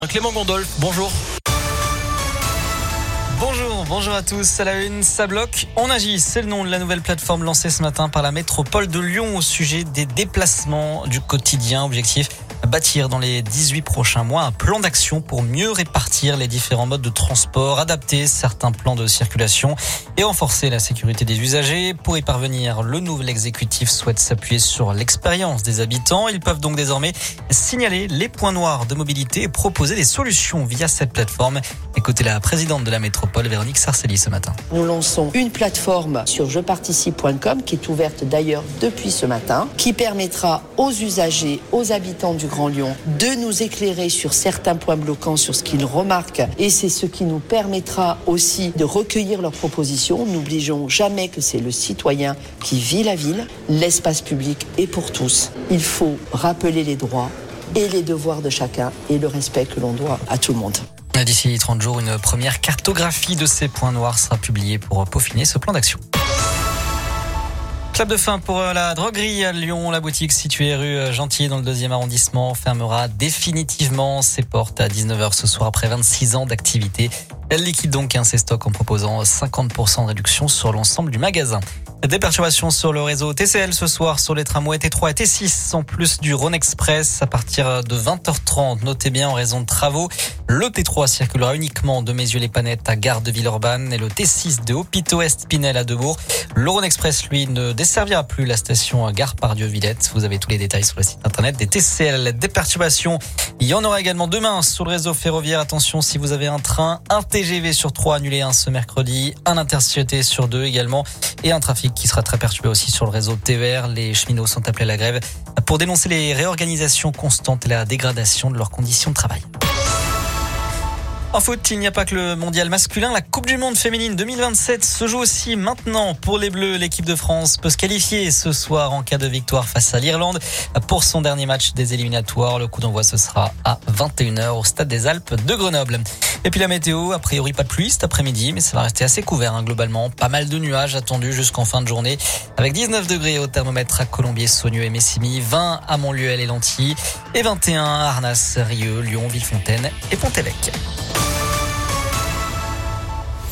Clément Gondolf, bonjour. Bonjour à tous. À la une, ça bloque. On agit, c'est le nom de la nouvelle plateforme lancée ce matin par la métropole de Lyon au sujet des déplacements du quotidien. Objectif, bâtir dans les 18 prochains mois un plan d'action pour mieux répartir les différents modes de transport, adapter certains plans de circulation et renforcer la sécurité des usagers. Pour y parvenir, le nouvel exécutif souhaite s'appuyer sur l'expérience des habitants. Ils peuvent donc désormais signaler les points noirs de mobilité et proposer des solutions via cette plateforme. Écoutez la présidente de la métropole, Véronique Sarcelli, ce matin. Nous lançons une plateforme sur jeparticipe.com qui est ouverte d'ailleurs depuis ce matin, qui permettra aux usagers, aux habitants du Grand Lyon de nous éclairer sur certains points bloquants, sur ce qu'ils remarquent, et c'est ce qui nous permettra aussi de recueillir leurs propositions. N'oublions jamais que c'est le citoyen qui vit la ville, l'espace public est pour tous. Il faut rappeler les droits et les devoirs de chacun et le respect que l'on doit à tout le monde. D'ici 30 jours, une première cartographie de ces points noirs sera publiée pour peaufiner ce plan d'action. Clap de fin pour la droguerie à Lyon. La boutique située rue Gentilly dans le 2e arrondissement fermera définitivement ses portes à 19h ce soir après 26 ans d'activité. Elle liquide donc ses stocks en proposant 50% de réduction sur l'ensemble du magasin. Des perturbations sur le réseau TCL ce soir sur les tramways T3 et T6 en plus du Rhône Express à partir de 20h30. Notez bien, en raison de travaux, le T3 circulera uniquement de Mézieux-les-Panettes à Gare de Villeurbanne et le T6 de Hôpitaux-Est-Pinel à Debourg. Le Rhône Express, lui, ne desservira plus la station Gare Pardieu-Villette. Vous avez tous les détails sur le site internet des TCL. Des perturbations, il y en aura également demain sur le réseau ferroviaire. Attention, si vous avez un train, un TGV sur 3 annulé ce mercredi, un Intercité sur 2 également et un trafic qui sera très perturbé aussi sur le réseau TER. Les cheminots sont appelés à la grève pour dénoncer les réorganisations constantes et la dégradation de leurs conditions de travail. En foot, il n'y a pas que le mondial masculin. La Coupe du Monde féminine 2027 se joue aussi maintenant pour les Bleus. L'équipe de France peut se qualifier ce soir en cas de victoire face à l'Irlande pour son dernier match des éliminatoires. Le coup d'envoi, ce sera à 21h au Stade des Alpes de Grenoble. Et puis la météo, a priori pas de pluie cet après-midi, mais ça va rester assez couvert globalement. Pas mal de nuages attendus jusqu'en fin de journée avec 19 degrés au thermomètre à Colombier, Saunieux et Messigny, 20 à Montluel et Lantilly et 21 à Arnas, Rieux, Lyon, Villefontaine et Pont-Évêque.